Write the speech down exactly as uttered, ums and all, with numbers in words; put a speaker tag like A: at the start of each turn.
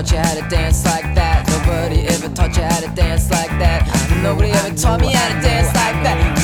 A: taught you how to dance like that. Nobody ever taught you how to dance like that. Nobody ever taught me how to dance like that.